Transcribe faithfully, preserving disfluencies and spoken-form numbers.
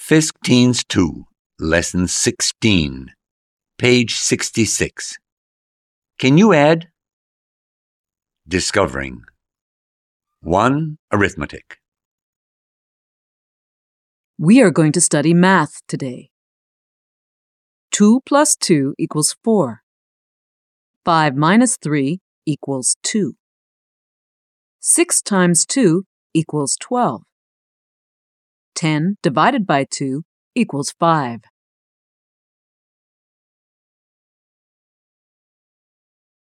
Fisk Teens two, Lesson sixteen, page sixty-six. Can you add? Discovering. one. Arithmetic. We are going to study math today. two plus two equals four. five minus three equals two. six times two equals twelve. ten divided by two equals five.